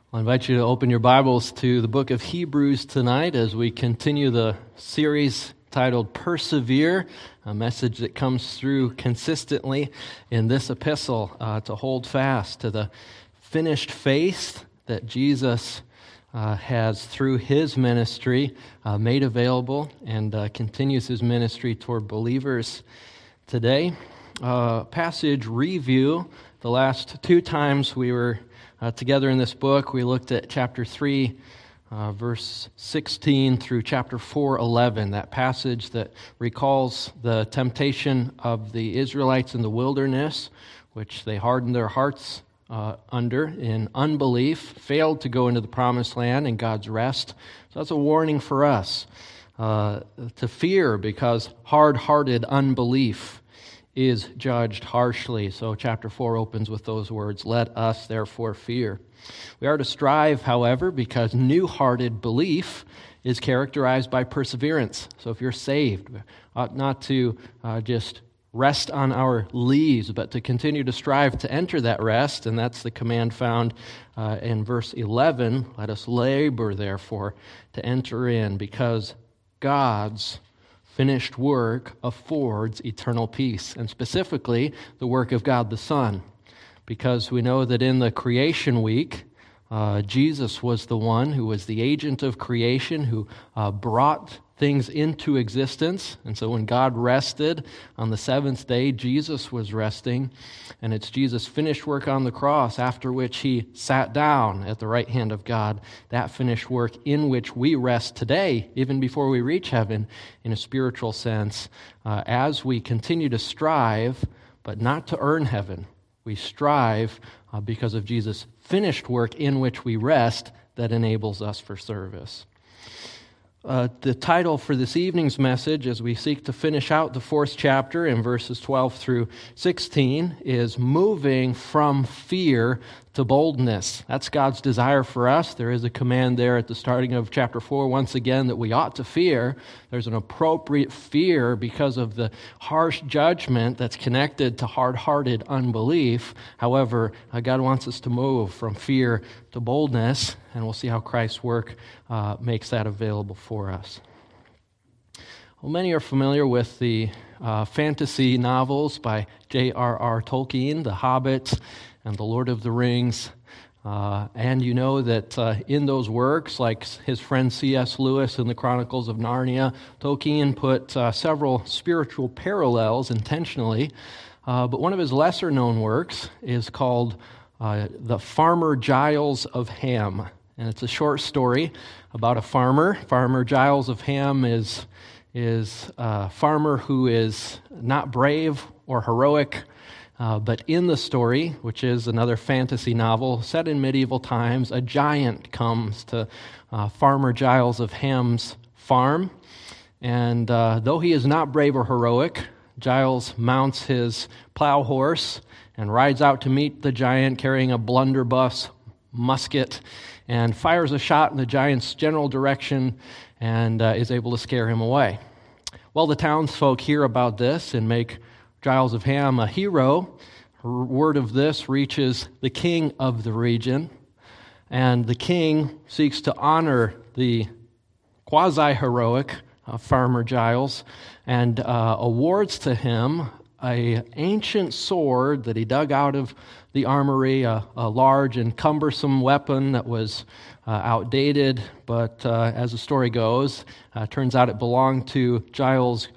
I invite you to open your Bibles to the book of Hebrews tonight as we continue the series titled Persevere, a message that comes through consistently in this epistle to hold fast to the finished faith that Jesus has, through his ministry, made available and continues his ministry toward believers today. Passage review. The last two times we were together in this book, we looked at chapter 3, verse 16 through chapter 4, 11, that passage that recalls the temptation of the Israelites in the wilderness, which they hardened their hearts under in unbelief, failed to go into the promised land and God's rest. So that's a warning for us to fear, because hard-hearted unbelief is judged harshly. So chapter 4 opens with those words, "Let us therefore fear." We are to strive, however, because new-hearted belief is characterized by perseverance. So if you're saved, we ought not to just rest on our leaves, but to continue to strive to enter that rest, and that's the command found in verse 11. Let us labor, therefore, to enter in, because God's finished work affords eternal peace, and specifically the work of God the Son, because we know that in the creation week, Jesus was the one who was the agent of creation, who brought things into existence. And so when God rested on the seventh day, Jesus was resting, and it's Jesus' finished work on the cross, after which he sat down at the right hand of God, that finished work in which we rest today, even before we reach heaven, in a spiritual sense, as we continue to strive, but not to earn heaven. We strive because of Jesus' finished work in which we rest that enables us for service. The title for this evening's message, as we seek to finish out the fourth chapter in verses 12 through 16, is Moving from Fear to Boldness. That's God's desire for us. There is a command there at the starting of chapter 4, once again, that we ought to fear. There's an appropriate fear because of the harsh judgment that's connected to hard-hearted unbelief. However, God wants us to move from fear to boldness, and we'll see how Christ's work makes that available for us. Well, many are familiar with the fantasy novels by J.R.R. Tolkien, The Hobbit and The Lord of the Rings. And you know that in those works, like his friend C.S. Lewis in the Chronicles of Narnia, Tolkien put several spiritual parallels intentionally. But one of his lesser-known works is called The Farmer Giles of Ham. And it's a short story about a farmer. Farmer Giles of Ham is a farmer who is not brave or heroic, but in the story, which is another fantasy novel set in medieval times, a giant comes to Farmer Giles of Ham's farm. And though he is not brave or heroic, Giles mounts his plow horse and rides out to meet the giant carrying a blunderbuss musket and fires a shot in the giant's general direction and is able to scare him away. Well, the townsfolk hear about this and make Giles of Ham a hero. Word of this reaches the king of the region, and the king seeks to honor the quasi-heroic Farmer Giles and awards to him an ancient sword that he dug out of the armory, a large and cumbersome weapon that was outdated, but as the story goes, turns out it belonged to Giles'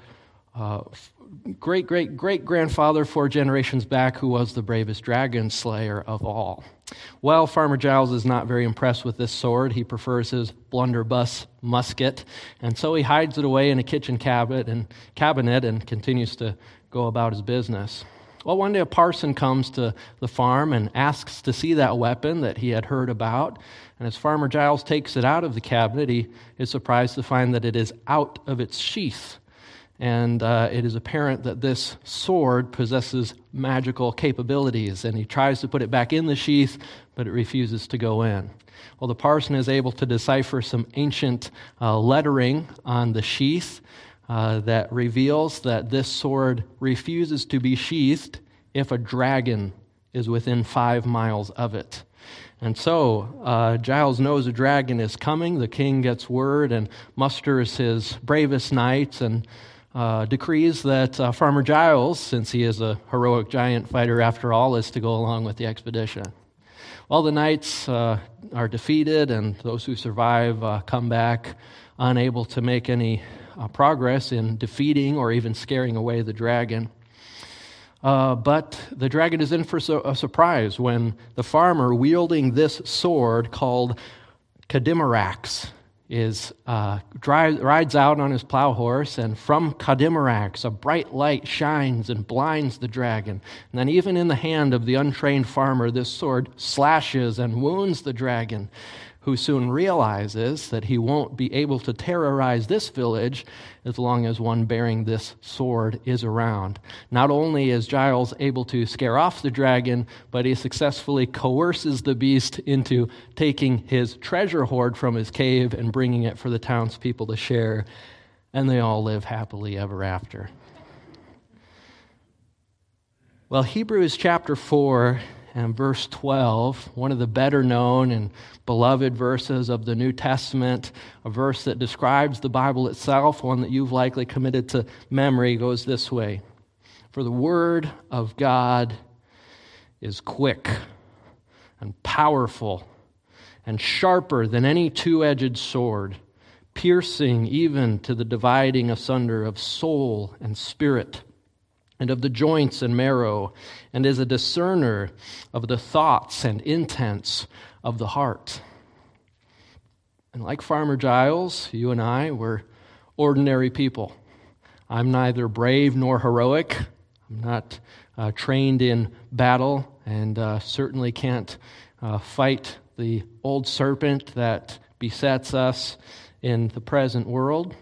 great-great-great-grandfather 4 generations back, who was the bravest dragon slayer of all. Well, Farmer Giles is not very impressed with this sword. He prefers his blunderbuss musket, and so he hides it away in a kitchen cabinet and continues to go about his business. Well, one day a parson comes to the farm and asks to see that weapon that he had heard about, and as Farmer Giles takes it out of the cabinet, he is surprised to find that it is out of its sheath. And it is apparent that this sword possesses magical capabilities, and he tries to put it back in the sheath, but it refuses to go in. Well, the parson is able to decipher some ancient lettering on the sheath that reveals that this sword refuses to be sheathed if a dragon is within 5 miles of it. And so Giles knows a dragon is coming. The king gets word and musters his bravest knights and decrees that Farmer Giles, since he is a heroic giant fighter after all, is to go along with the expedition. Well, the knights are defeated, and those who survive come back unable to make any progress in defeating or even scaring away the dragon. But the dragon is in for a surprise when the farmer wielding this sword called Kadimarax rides out on his plow horse, and from Kadimarax a bright light shines and blinds the dragon. And then even in the hand of the untrained farmer, this sword slashes and wounds the dragon, who soon realizes that he won't be able to terrorize this village as long as one bearing this sword is around. Not only is Giles able to scare off the dragon, but he successfully coerces the beast into taking his treasure hoard from his cave and bringing it for the townspeople to share, and they all live happily ever after. Well, Hebrews chapter 4 and verse 12, one of the better known and beloved verses of the New Testament, a verse that describes the Bible itself, one that you've likely committed to memory, goes this way: "For the word of God is quick and powerful and sharper than any two-edged sword, piercing even to the dividing asunder of soul and spirit, and of the joints and marrow, and is a discerner of the thoughts and intents of the heart." And like Farmer Giles, you and I, we're ordinary people. I'm neither brave nor heroic. I'm not trained in battle, and certainly can't fight the old serpent that besets us in the present world.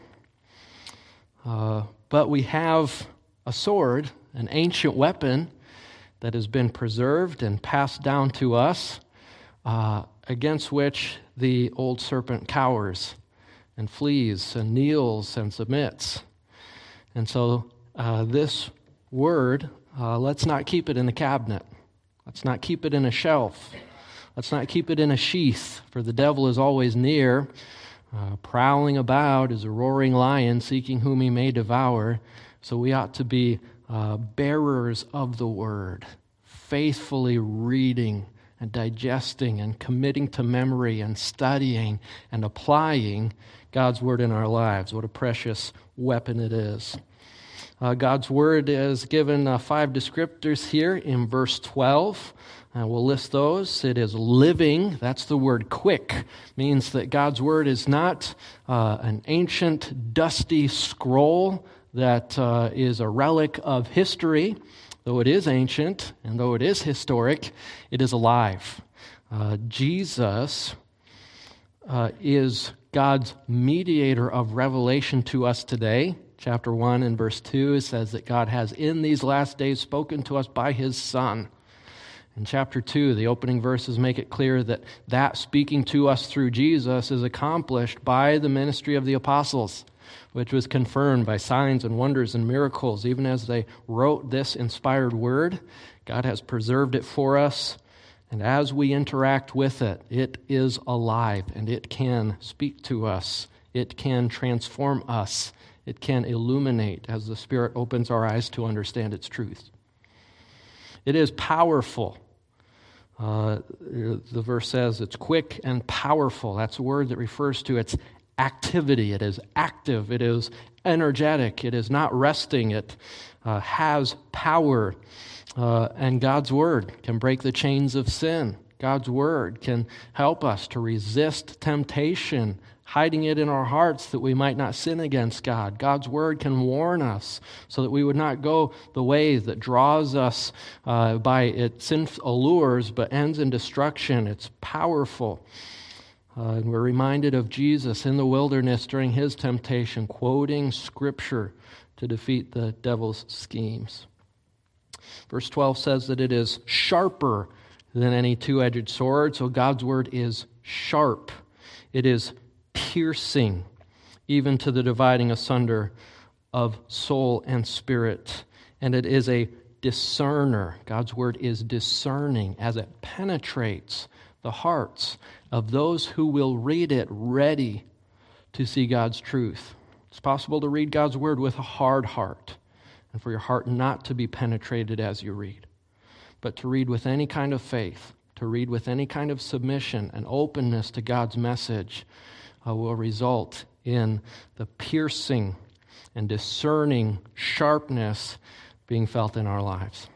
But we have a sword, an ancient weapon that has been preserved and passed down to us, against which the old serpent cowers and flees and kneels and submits. And so this word, let's not keep it in the cabinet. Let's not keep it in a shelf. Let's not keep it in a sheath, for the devil is always near, prowling about as a roaring lion, seeking whom he may devour. So we ought to be bearers of the word, faithfully reading and digesting and committing to memory and studying and applying God's word in our lives. What a precious weapon it is. God's word is given 5 descriptors here in verse 12. We'll list those. It is living. That's the word quick. Means that God's word is not an ancient, dusty scroll that is a relic of history. Though it is ancient and though it is historic, it is alive. Jesus is God's mediator of revelation to us today. Chapter 1 and verse 2 says that God has in these last days spoken to us by his Son. In chapter 2, the opening verses make it clear that speaking to us through Jesus is accomplished by the ministry of the apostles, which was confirmed by signs and wonders and miracles. Even as they wrote this inspired word, God has preserved it for us, and as we interact with it, it is alive, and it can speak to us. It can transform us. It can illuminate as the Spirit opens our eyes to understand its truth. It is powerful. The verse says it's quick and powerful. That's a word that refers to its activity. It is active. It is energetic. It is not resting. It has power. And God's word can break the chains of sin. God's word can help us to resist temptation, hiding it in our hearts that we might not sin against God. God's word can warn us so that we would not go the way that draws us by its sinful allures but ends in destruction. It's powerful. And we're reminded of Jesus in the wilderness during his temptation, quoting Scripture to defeat the devil's schemes. Verse 12 says that it is sharper than any two-edged sword, so God's word is sharp. It is piercing, even to the dividing asunder of soul and spirit. And it is a discerner. God's word is discerning as it penetrates the hearts of those who will read it ready to see God's truth. It's possible to read God's word with a hard heart and for your heart not to be penetrated as you read, but to read with any kind of faith, to read with any kind of submission and openness to God's message will result in the piercing and discerning sharpness being felt in our lives.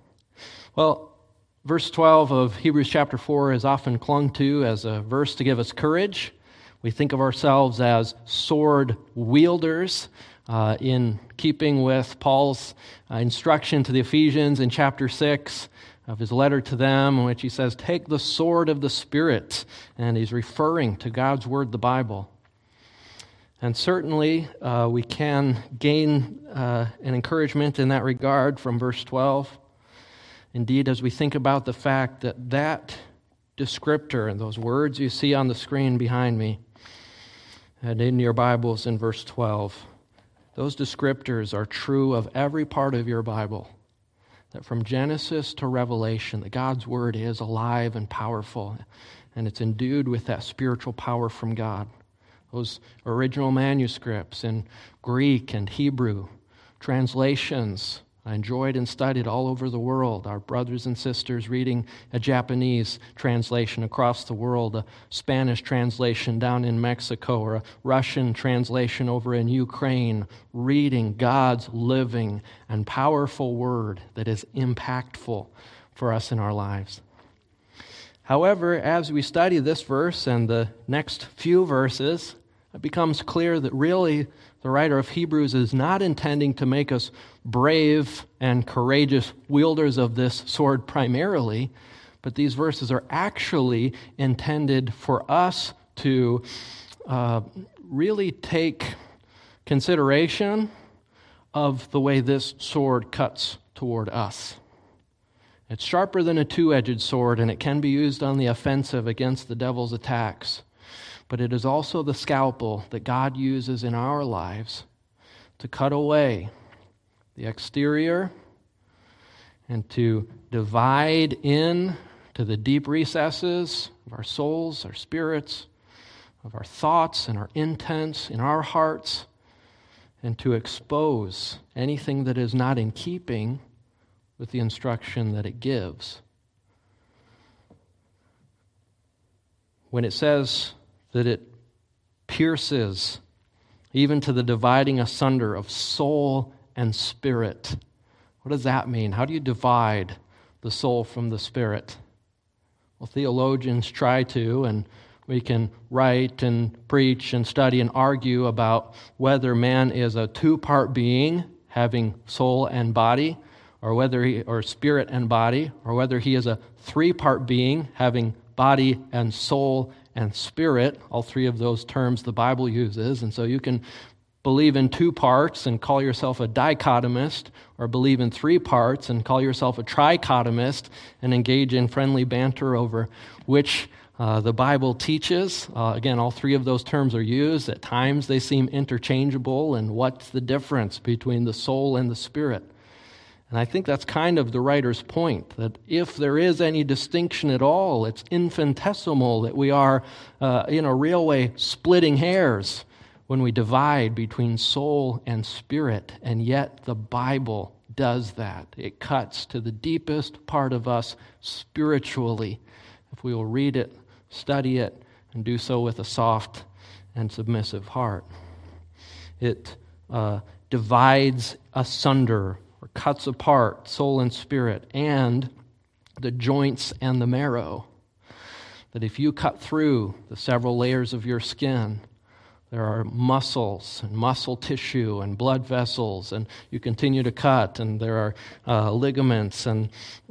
Well, verse 12 of Hebrews chapter 4 is often clung to as a verse to give us courage. We think of ourselves as sword wielders in keeping with Paul's instruction to the Ephesians in chapter 6 of his letter to them, in which he says, take the sword of the Spirit, and he's referring to God's word, the Bible. And certainly we can gain an encouragement in that regard from verse 12. Indeed, as we think about the fact that that descriptor and those words you see on the screen behind me and in your Bibles in verse 12, those descriptors are true of every part of your Bible. That from Genesis to Revelation, that God's word is alive and powerful, and it's endued with that spiritual power from God. Those original manuscripts in Greek and Hebrew, translations I enjoyed and studied all over the world. Our brothers and sisters reading a Japanese translation across the world, a Spanish translation down in Mexico, or a Russian translation over in Ukraine, reading God's living and powerful word that is impactful for us in our lives. However, as we study this verse and the next few verses, it becomes clear that really the writer of Hebrews is not intending to make us brave and courageous wielders of this sword primarily, but these verses are actually intended for us to really take consideration of the way this sword cuts toward us. It's sharper than a two-edged sword, and it can be used on the offensive against the devil's attacks. But it is also the scalpel that God uses in our lives to cut away the exterior and to divide in to the deep recesses of our souls, our spirits, of our thoughts and our intents in our hearts, and to expose anything that is not in keeping with the instruction that it gives. When it says that it pierces even to the dividing asunder of soul and spirit. What does that mean? How do you divide the soul from the spirit? Well, theologians try to, and we can write and preach and study and argue about whether man is a two-part being having soul and body, or spirit and body, or whether he is a three-part being having body and soul and spirit, all three of those terms the Bible uses. And so you can believe in two parts and call yourself a dichotomist, or believe in three parts and call yourself a trichotomist and engage in friendly banter over which the Bible teaches. Again, all three of those terms are used. At times they seem interchangeable, and what's the difference between the soul and the spirit? And I think that's kind of the writer's point, that if there is any distinction at all, it's infinitesimal, that we are, in a real way, splitting hairs when we divide between soul and spirit. And yet the Bible does that. It cuts to the deepest part of us spiritually, if we will read it, study it, and do so with a soft and submissive heart. It divides asunder, or cuts apart soul and spirit, and the joints and the marrow. That if you cut through the several layers of your skin, there are muscles and muscle tissue and blood vessels, and you continue to cut, and there are ligaments and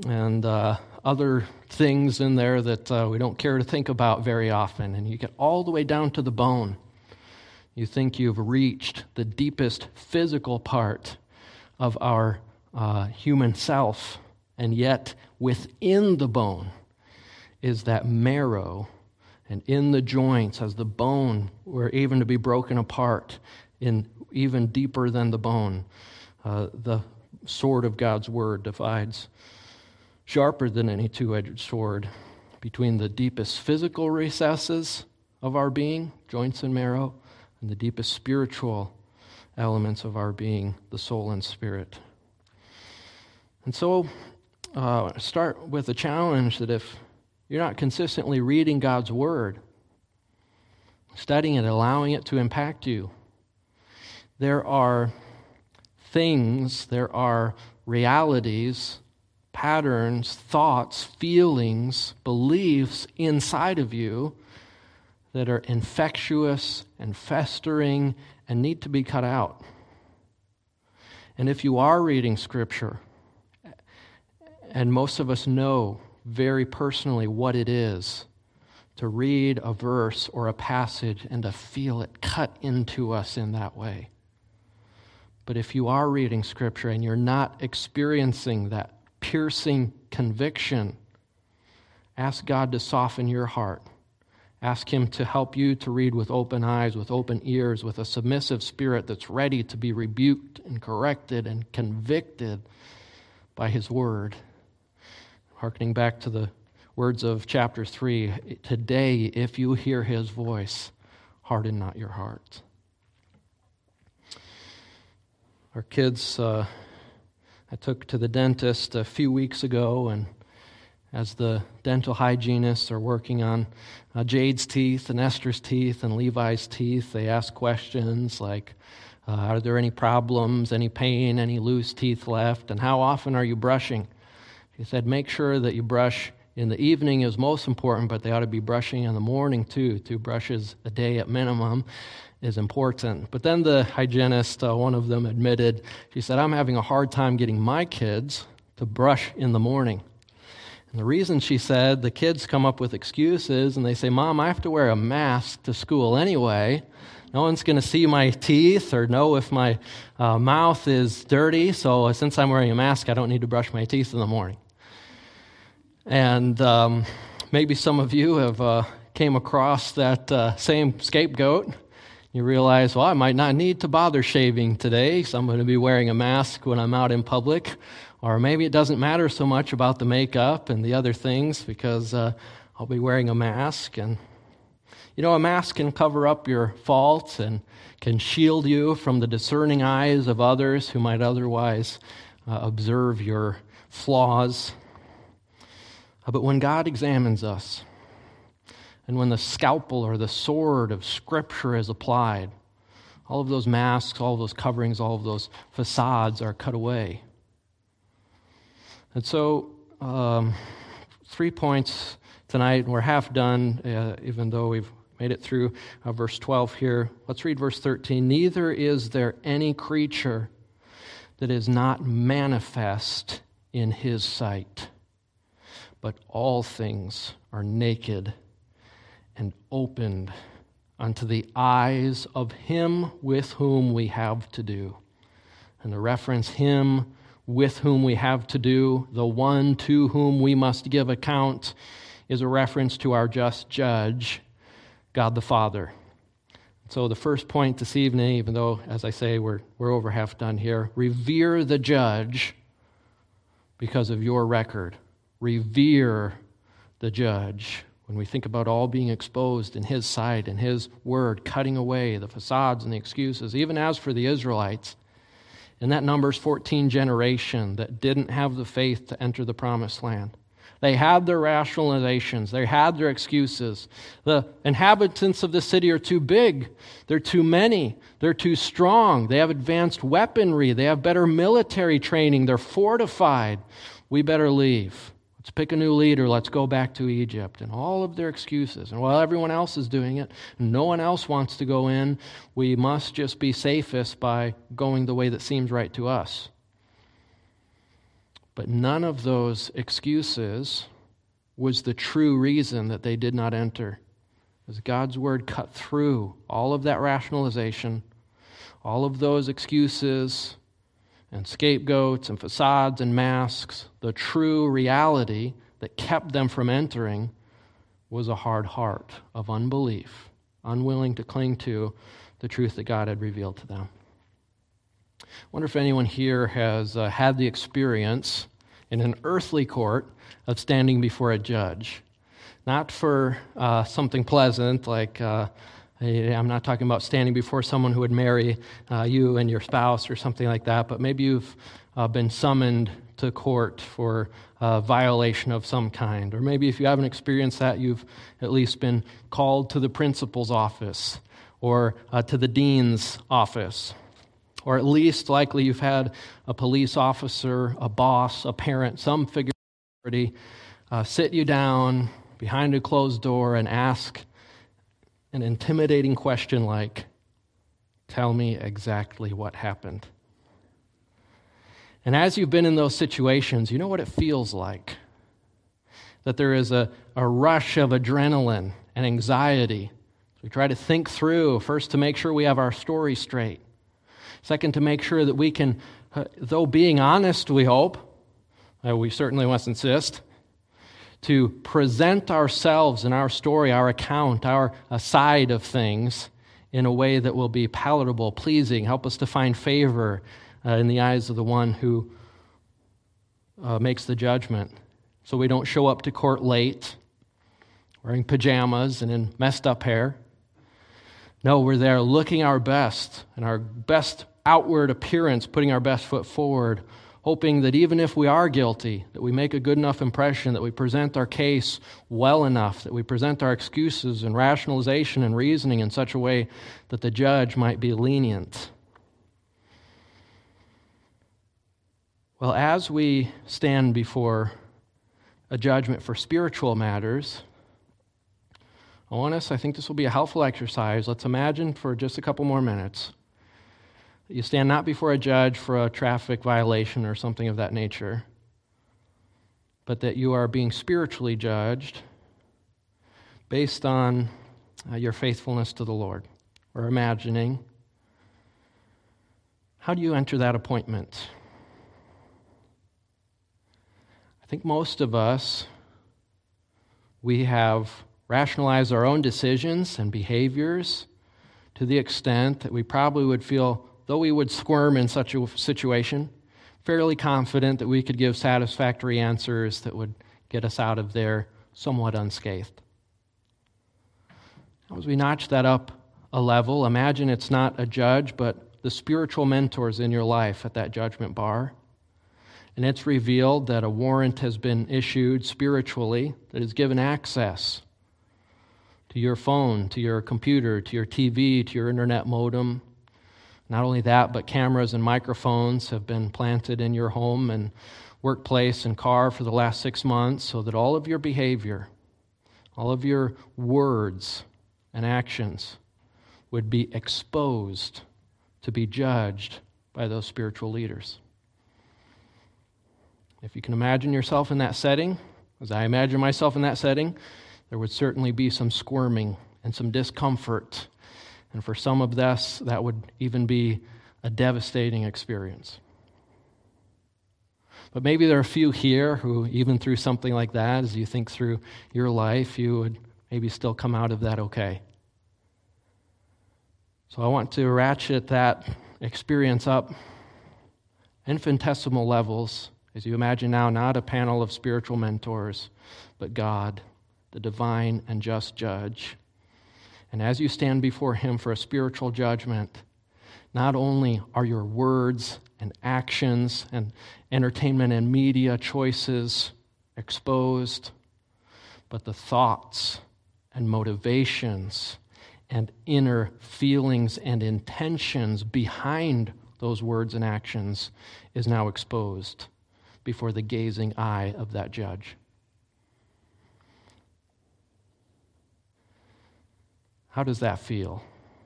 other things in there that we don't care to think about very often, and you get all the way down to the bone. You think you've reached the deepest physical part of our human self, and yet within the bone is that marrow, and in the joints, as the bone were even to be broken apart, in even deeper than the bone, the sword of God's word divides, sharper than any two-edged sword, between the deepest physical recesses of our being, joints and marrow, and the deepest spiritual elements of our being, the soul and spirit. And so, start with the challenge that if you're not consistently reading God's Word, studying it, allowing it to impact you, there are things, there are realities, patterns, thoughts, feelings, beliefs inside of you that are infectious and festering and need to be cut out. And if you are reading Scripture, and most of us know very personally what it is to read a verse or a passage and to feel it cut into us in that way. But if you are reading Scripture and you're not experiencing that piercing conviction, ask God to soften your heart. Ask Him to help you to read with open eyes, with open ears, with a submissive spirit that's ready to be rebuked and corrected and convicted by His Word. Harkening back to the words of chapter 3, today, if you hear His voice, harden not your heart. Our kids, I took to the dentist a few weeks ago, and as the dental hygienists are working on Jade's teeth and Esther's teeth and Levi's teeth, they ask questions like, are there any problems, any pain, any loose teeth left, and how often are you brushing? She said, make sure that you brush in the evening is most important, but they ought to be brushing in the morning too. 2 brushes a day at minimum is important. But then the hygienist, one of them admitted, she said, I'm having a hard time getting my kids to brush in the morning. And the reason, she said, the kids come up with excuses and they say, Mom, I have to wear a mask to school anyway. No one's going to see my teeth or know if my mouth is dirty, so since I'm wearing a mask, I don't need to brush my teeth in the morning. And maybe some of you have came across that same scapegoat. You realize, well, I might not need to bother shaving today, so I'm going to be wearing a mask when I'm out in public. Or maybe it doesn't matter so much about the makeup and the other things because I'll be wearing a mask. And, you know, a mask can cover up your faults and can shield you from the discerning eyes of others who might otherwise observe your flaws. But when God examines us, and when the scalpel or the sword of Scripture is applied, all of those masks, all of those coverings, all of those facades are cut away. And so, 3 points tonight. We're half done, even though we've made it through verse 12 here. Let's read verse 13. Neither is there any creature that is not manifest in His sight, but all things are naked and opened unto the eyes of Him with whom we have to do. And the reference, Him with whom we have to do, the one to whom we must give account, is a reference to our just judge, God the Father. So the first point this evening, even though, as I say, we're over half done here, revere the judge because of your record. Revere the judge. When we think about all being exposed in His sight and His word, cutting away the facades and the excuses, even as for the Israelites, in that Numbers 14 generation that didn't have the faith to enter the promised land. They had their rationalizations. They had their excuses. The inhabitants of the city are too big. They're too many. They're too strong. They have advanced weaponry. They have better military training. They're fortified. We better leave. Let's pick a new leader. Let's go back to Egypt. And all of their excuses. And while everyone else is doing it, and no one else wants to go in, we must just be safest by going the way that seems right to us. But none of those excuses was the true reason that they did not enter. As God's word cut through all of that rationalization, all of those excuses and scapegoats and facades and masks, the true reality that kept them from entering was a hard heart of unbelief, unwilling to cling to the truth that God had revealed to them. I wonder if anyone here has had the experience in an earthly court of standing before a judge. not for something pleasant like I'm not talking about standing before someone who would marry you and your spouse or something like that, but maybe you've been summoned to court for a violation of some kind. Or maybe if you haven't experienced that, you've at least been called to the principal's office or to the dean's office. Or at least likely you've had a police officer, a boss, a parent, some figure of authority sit you down behind a closed door and ask an intimidating question like, "Tell me exactly what happened." And as you've been in those situations, you know what it feels like. That there is a rush of adrenaline and anxiety. We try to think through, first to make sure we have our story straight. Second, to make sure that we can, though being honest, we hope, we certainly must insist, to present ourselves and our story, our account, our side of things in a way that will be palatable, pleasing, help us to find favor in the eyes of the one who makes the judgment. So we don't show up to court late, wearing pajamas and in messed up hair. No, we're there looking our best and our best outward appearance, putting our best foot forward, hoping that even if we are guilty, that we make a good enough impression, that we present our case well enough, that we present our excuses and rationalization and reasoning in such a way that the judge might be lenient. Well, as we stand before a judgment for spiritual matters, I think this will be a helpful exercise. Let's imagine for just a couple more minutes that you stand not before a judge for a traffic violation or something of that nature, but that you are being spiritually judged based on your faithfulness to the Lord. We're imagining, how do you enter that appointment? I think most of us, we have rationalized our own decisions and behaviors to the extent that we probably would feel, though we would squirm in such a situation, fairly confident that we could give satisfactory answers that would get us out of there somewhat unscathed. As we notch that up a level, imagine it's not a judge, but the spiritual mentors in your life at that judgment bar. And it's revealed that a warrant has been issued spiritually that has given access to your phone, to your computer, to your TV, to your internet modem. Not only that, but cameras and microphones have been planted in your home and workplace and car for the last 6 months so that all of your behavior, all of your words and actions would be exposed to be judged by those spiritual leaders. If you can imagine yourself in that setting, as I imagine myself in that setting, there would certainly be some squirming and some discomfort. And for some of us, that would even be a devastating experience. But maybe there are a few here who, even through something like that, as you think through your life, you would maybe still come out of that okay. So I want to ratchet that experience up infinitesimal levels, as you imagine now, not a panel of spiritual mentors, but God, the divine and just judge. And as you stand before him for a spiritual judgment, not only are your words and actions and entertainment and media choices exposed, but the thoughts and motivations and inner feelings and intentions behind those words and actions is now exposed before the gazing eye of that judge. How does that feel?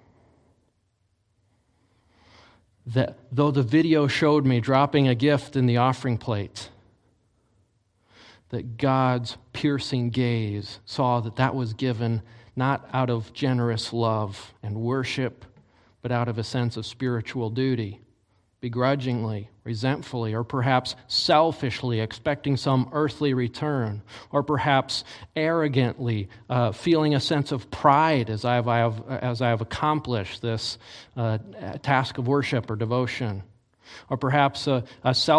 That though the video showed me dropping a gift in the offering plate, that God's piercing gaze saw that that was given not out of generous love and worship, but out of a sense of spiritual duty, begrudgingly, resentfully, or perhaps selfishly expecting some earthly return, or perhaps arrogantly feeling a sense of pride as I have accomplished this task of worship or devotion, or perhaps a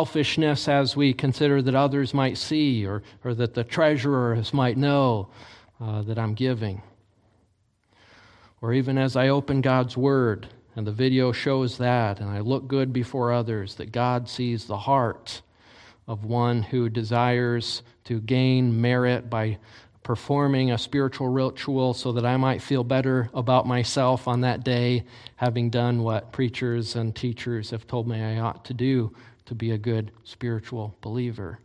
selfishness as we consider that others might see, or that the treasurers might know that I'm giving. Or even as I open God's Word and the video shows that, and I look good before others, that God sees the heart of one who desires to gain merit by performing a spiritual ritual so that I might feel better about myself on that day, having done what preachers and teachers have told me I ought to do to be a good spiritual believer.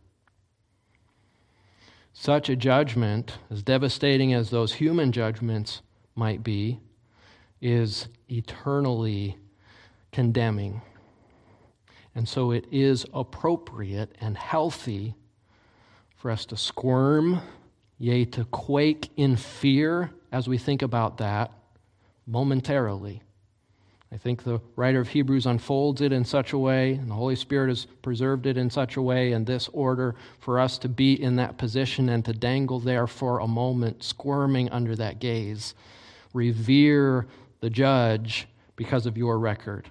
Such a judgment, as devastating as those human judgments might be, is eternally condemning. And so it is appropriate and healthy for us to squirm, yea, to quake in fear as we think about that momentarily. I think the writer of Hebrews unfolds it in such a way, and the Holy Spirit has preserved it in such a way in this order for us to be in that position and to dangle there for a moment, squirming under that gaze. Revere the judge because of your record.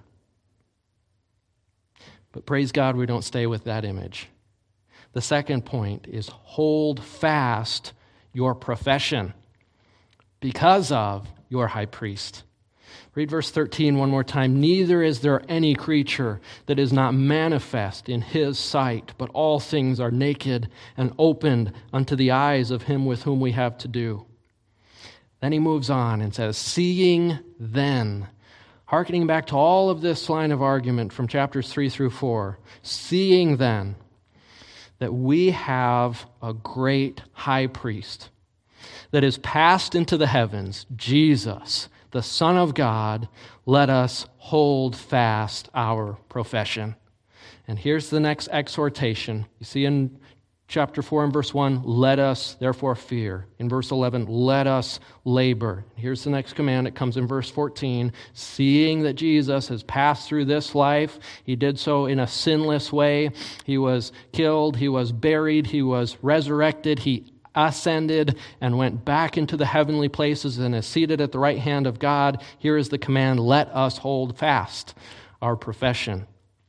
But praise God, we don't stay with that image. The second point is hold fast your profession because of your high priest. Read verse 13 one more time. Neither is there any creature that is not manifest in his sight, but all things are naked and opened unto the eyes of him with whom we have to do. Then he moves on and says, seeing then, hearkening back to all of this line of argument from chapters 3 through 4, seeing then that we have a great high priest that is passed into the heavens, Jesus, the Son of God, let us hold fast our profession. And here's the next exhortation. You see in chapter 4 and verse 1, let us therefore fear. In verse 11, let us labor. Here's the next command. It comes in verse 14. Seeing that Jesus has passed through this life, he did so in a sinless way. He was killed, he was buried, he was resurrected, he ascended and went back into the heavenly places and is seated at the right hand of God. Here is the command, let us hold fast our profession.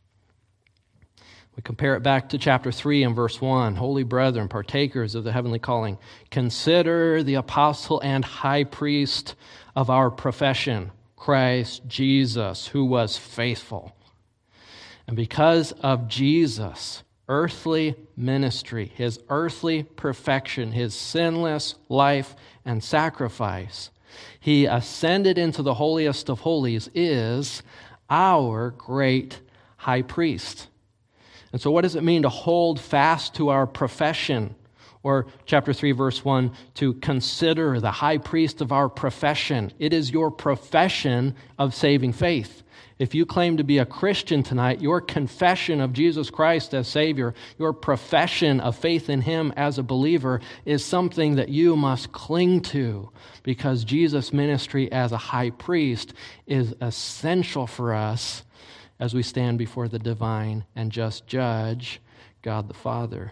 We compare it back to chapter 3 and verse 1. Holy brethren, partakers of the heavenly calling, consider the apostle and high priest of our profession, Christ Jesus, who was faithful. And because of Jesus' earthly ministry, his earthly perfection, his sinless life and sacrifice, he ascended into the holiest of holies, is our great high priest. And so what does it mean to hold fast to our profession? Or chapter 3, verse 1, to consider the high priest of our profession. It is your profession of saving faith. If you claim to be a Christian tonight, your confession of Jesus Christ as Savior, your profession of faith in Him as a believer is something that you must cling to, because Jesus' ministry as a high priest is essential for us as we stand before the divine and just judge, God the Father.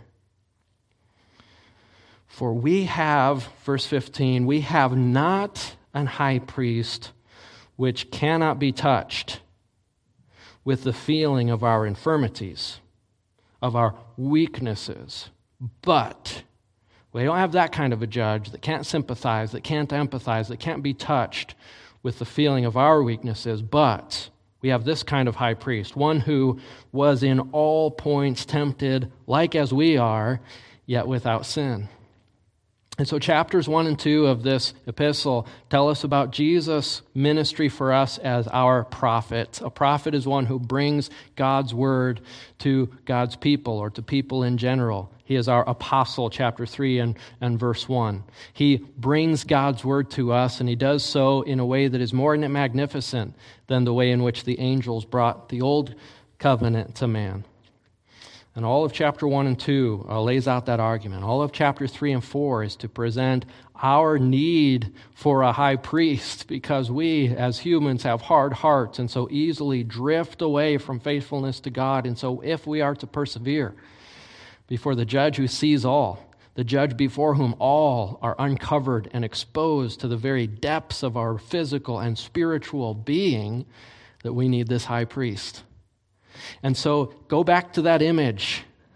For we have, verse 15, we have not an high priest which cannot be touched with the feeling of our infirmities, of our weaknesses. But we don't have that kind of a judge that can't sympathize, that can't empathize, that can't be touched with the feeling of our weaknesses. But we have this kind of high priest, one who was in all points tempted, like as we are, yet without sin. And so chapters 1 and 2 of this epistle tell us about Jesus' ministry for us as our prophet. A prophet is one who brings God's word to God's people, or to people in general. He is our apostle, chapter 3 and verse 1. He brings God's word to us, and he does so in a way that is more magnificent than the way in which the angels brought the old covenant to man. And all of chapter 1 and 2 lays out that argument. All of chapter 3 and 4 is to present our need for a high priest, because we as humans have hard hearts and so easily drift away from faithfulness to God. And so if we are to persevere before the judge who sees all, the judge before whom all are uncovered and exposed to the very depths of our physical and spiritual being, that we need this high priest. And so go back to that image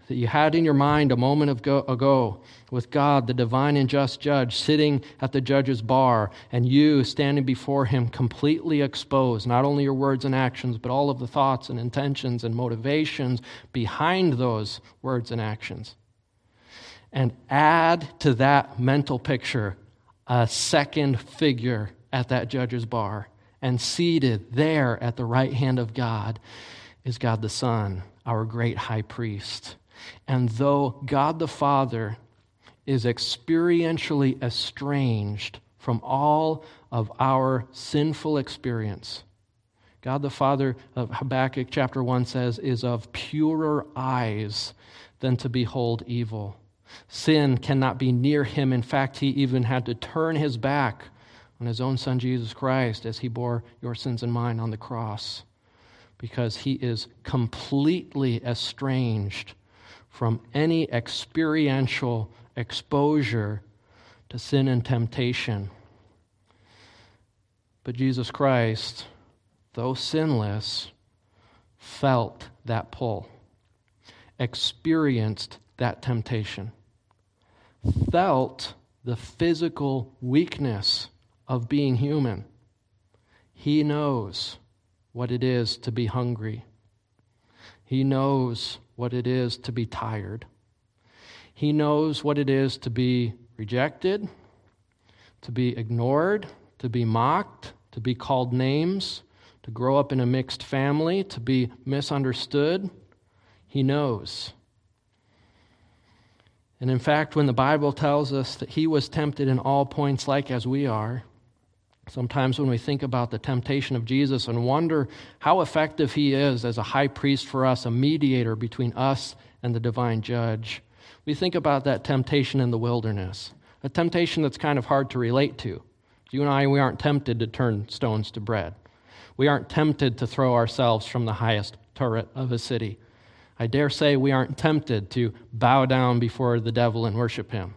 that you had in your mind a moment ago with God, the divine and just judge, sitting at the judge's bar, and you standing before him completely exposed, not only your words and actions, but all of the thoughts and intentions and motivations behind those words and actions. And add to that mental picture a second figure at that judge's bar, and seated there at the right hand of God is God the Son, our great high priest. And though God the Father is experientially estranged from all of our sinful experience, God the Father, of Habakkuk chapter 1 says, is of purer eyes than to behold evil. Sin cannot be near him. In fact, he even had to turn his back on his own Son, Jesus Christ, as he bore your sins and mine on the cross, because he is completely estranged from any experiential exposure to sin and temptation. But Jesus Christ, though sinless, felt that pull, experienced that temptation, felt the physical weakness of being human. He knows what it is to be hungry. He knows what it is to be tired. He knows what it is to be rejected, to be ignored, to be mocked, to be called names, to grow up in a mixed family, to be misunderstood. He knows. And in fact, when the Bible tells us that he was tempted in all points like as we are, sometimes when we think about the temptation of Jesus and wonder how effective he is as a high priest for us, a mediator between us and the divine judge, we think about that temptation in the wilderness, a temptation that's kind of hard to relate to. You and I, we aren't tempted to turn stones to bread. We aren't tempted to throw ourselves from the highest turret of a city. I dare say we aren't tempted to bow down before the devil and worship him.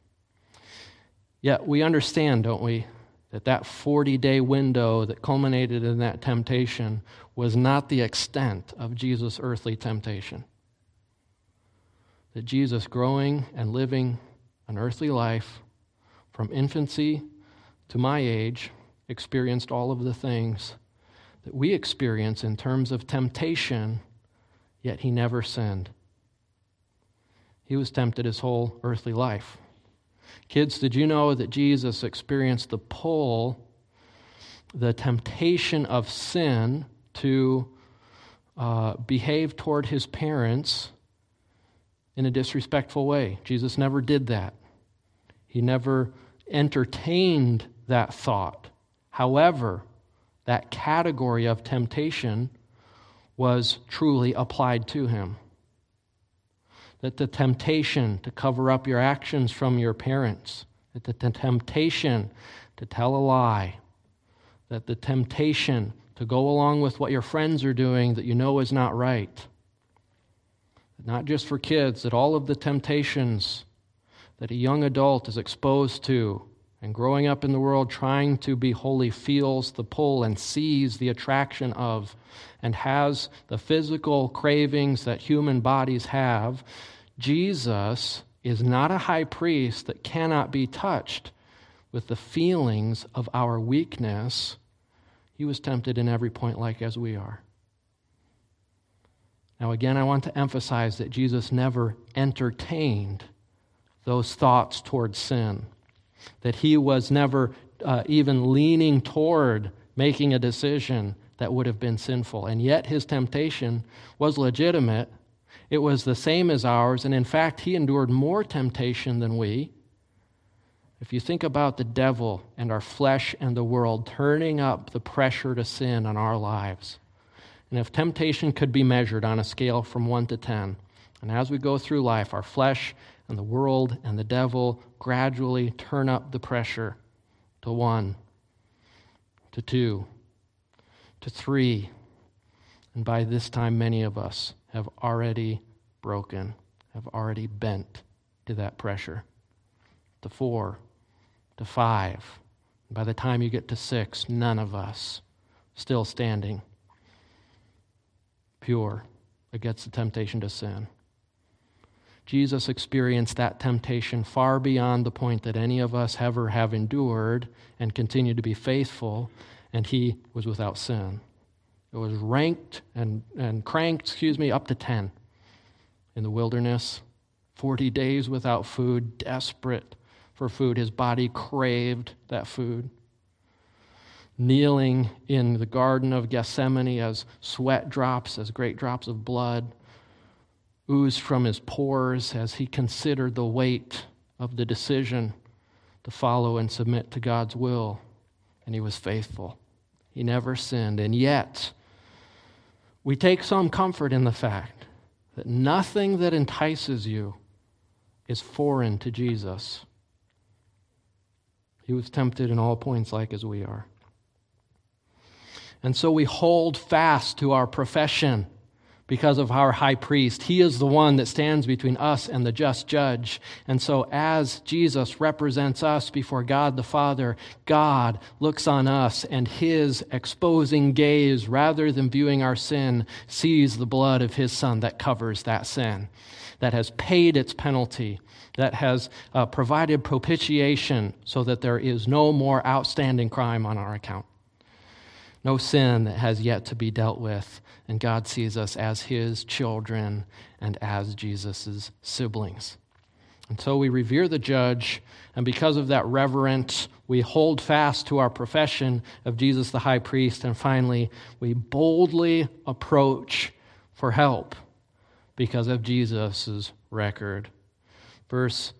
Yet we understand, don't we, that 40-day window that culminated in that temptation was not the extent of Jesus' earthly temptation. That Jesus, growing and living an earthly life from infancy to my age, experienced all of the things that we experience in terms of temptation, yet he never sinned. He was tempted his whole earthly life. Kids, did you know that Jesus experienced the pull, the temptation of sin to behave toward his parents in a disrespectful way? Jesus never did that. He never entertained that thought. However, that category of temptation was truly applied to him. That the temptation to cover up your actions from your parents, that the temptation to tell a lie, that the temptation to go along with what your friends are doing that you know is not right. Not just for kids, that all of the temptations that a young adult is exposed to and growing up in the world trying to be holy feels the pull and sees the attraction of and has the physical cravings that human bodies have. Jesus is not a high priest that cannot be touched with the feelings of our weakness. He was tempted in every point like as we are. Now again, I want to emphasize that Jesus never entertained those thoughts toward sin, that he was never even leaning toward making a decision that would have been sinful. And yet his temptation was legitimate. It was the same as ours, and in fact, he endured more temptation than we. If you think about the devil and our flesh and the world turning up the pressure to sin on our lives, and if temptation could be measured on a scale from 1 to 10, and as we go through life, our flesh and the world and the devil gradually turn up the pressure to 1, to 2, to 3, and by this time many of us have already broken, have already bent to that pressure, to 4, to 5. And by the time you get to 6, none of us still standing pure against the temptation to sin. Jesus experienced that temptation far beyond the point that any of us ever have endured and continue to be faithful, and he was without sin. It was ranked and cranked, up to 10 in the wilderness, 40 days without food, desperate for food. His body craved that food. Kneeling in the Garden of Gethsemane as sweat drops, as great drops of blood oozed from his pores as he considered the weight of the decision to follow and submit to God's will. And he was faithful. He never sinned. And yet, we take some comfort in the fact that nothing that entices you is foreign to Jesus. He was tempted in all points like as we are. And so we hold fast to our profession because of our high priest. He is the one that stands between us and the just judge. And so as Jesus represents us before God the Father, God looks on us, and his exposing gaze, rather than viewing our sin, sees the blood of his Son that covers that sin, that has paid its penalty, that has provided propitiation so that there is no more outstanding crime on our account. No sin that has yet to be dealt with, and God sees us as his children and as Jesus' siblings. And so we revere the judge, and because of that reverence, we hold fast to our profession of Jesus the high priest, and finally, we boldly approach for help because of Jesus' record. Verse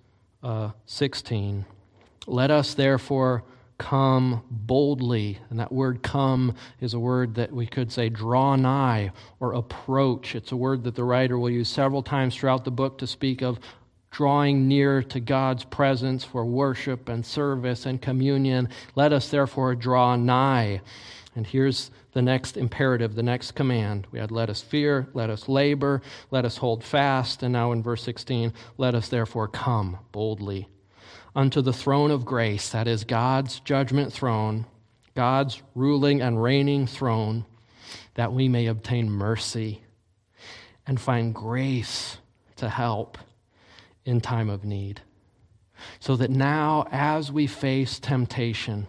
16, let us therefore come boldly. And that word come is a word that we could say draw nigh or approach. It's a word that the writer will use several times throughout the book to speak of drawing near to God's presence for worship and service and communion. Let us therefore draw nigh. And here's the next imperative, the next command. We had let us fear, let us labor, let us hold fast. And now in verse 16, let us therefore come boldly unto the throne of grace, that is God's judgment throne, God's ruling and reigning throne, that we may obtain mercy and find grace to help in time of need. So that now, as we face temptation,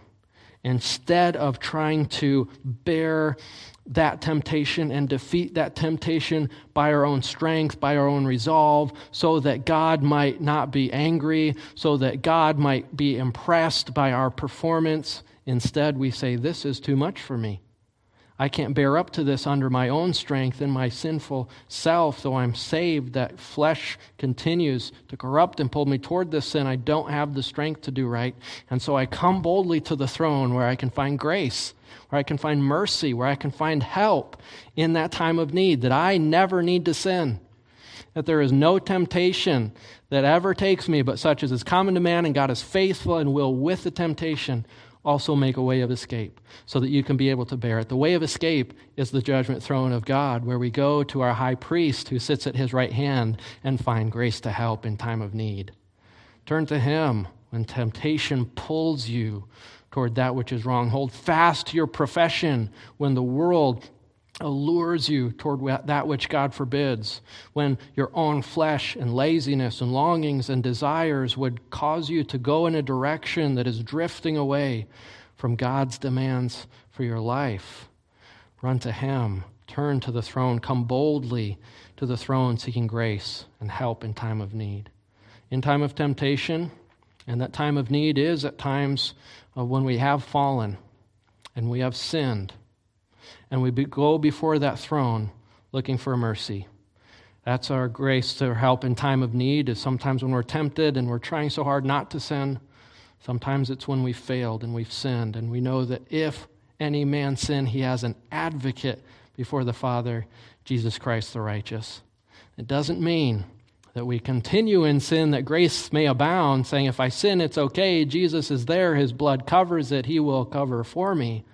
instead of trying to bear that temptation and defeat that temptation by our own strength, by our own resolve, so that God might not be angry, so that God might be impressed by our performance, instead we say, this is too much for me. I can't bear up to this under my own strength and my sinful self. Though I'm saved, that flesh continues to corrupt and pull me toward this sin. I don't have the strength to do right. And so I come boldly to the throne where I can find grace, where I can find mercy, where I can find help in that time of need, that I never need to sin, that there is no temptation that ever takes me but such as is common to man, and God is faithful and will with the temptation also make a way of escape so that you can be able to bear it. The way of escape is the judgment throne of God, where we go to our high priest who sits at his right hand and find grace to help in time of need. Turn to him when temptation pulls you toward that which is wrong. Hold fast to your profession when the world allures you toward that which God forbids, when your own flesh and laziness and longings and desires would cause you to go in a direction that is drifting away from God's demands for your life. Run to him, turn to the throne, come boldly to the throne seeking grace and help in time of need. In time of temptation, and that time of need is at times when we have fallen and we have sinned, and we go before that throne looking for mercy. That's our grace to help in time of need, is sometimes when we're tempted and we're trying so hard not to sin. Sometimes it's when we've failed and we've sinned, and we know that if any man sin, he has an advocate before the Father, Jesus Christ the righteous. It doesn't mean that we continue in sin that grace may abound, saying if I sin, it's okay, Jesus is there, his blood covers it, he will cover for me.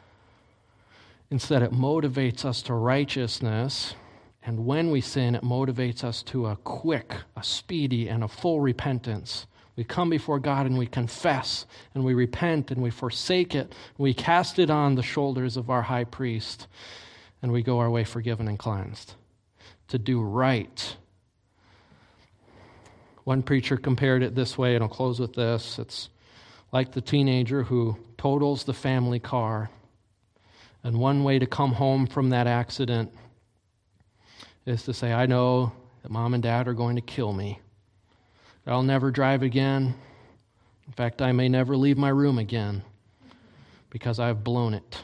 Instead, it motivates us to righteousness, and when we sin, it motivates us to a quick, a speedy, and a full repentance. We come before God and we confess, and we repent, and we forsake it. We cast it on the shoulders of our high priest, and we go our way forgiven and cleansed. To do right One preacher compared it this way, and I'll close with this. It's like the teenager who totals the family car. And one way to come home from that accident is to say, I know that Mom and Dad are going to kill me. I'll never drive again. In fact, I may never leave my room again because I've blown it.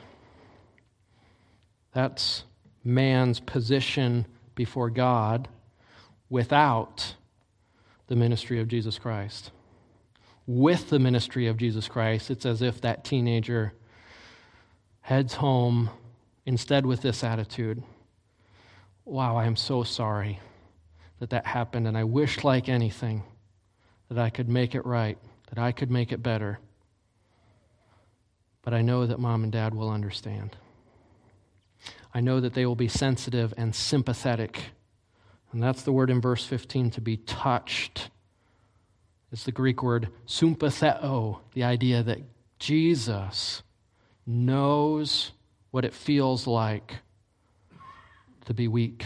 That's man's position before God without the ministry of Jesus Christ. With the ministry of Jesus Christ, it's as if that teenager heads home instead with this attitude. Wow, I am so sorry that happened, and I wish like anything that I could make it right, that I could make it better. But I know that Mom and Dad will understand. I know that they will be sensitive and sympathetic. And that's the word in verse 15, to be touched. It's the Greek word sympatheo, the idea that Jesus knows what it feels like to be weak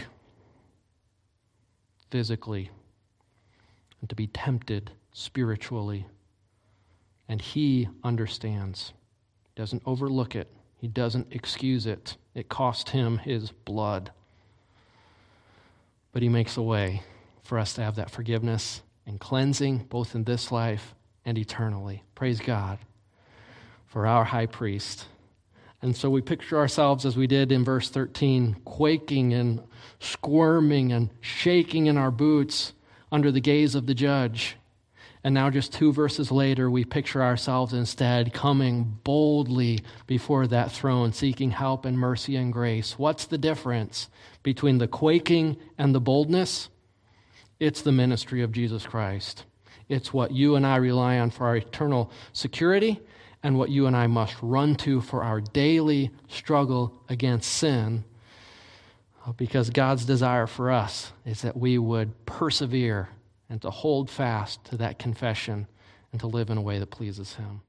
physically and to be tempted spiritually. And he understands. He doesn't overlook it. He doesn't excuse it. It cost him his blood. But he makes a way for us to have that forgiveness and cleansing, both in this life and eternally. Praise God for our high priest. And so we picture ourselves, as we did in verse 13, quaking and squirming and shaking in our boots under the gaze of the judge. And now just 2 verses later, we picture ourselves instead coming boldly before that throne, seeking help and mercy and grace. What's the difference between the quaking and the boldness? It's the ministry of Jesus Christ. It's what you and I rely on for our eternal security and what you and I must run to for our daily struggle against sin, because God's desire for us is that we would persevere and to hold fast to that confession and to live in a way that pleases him.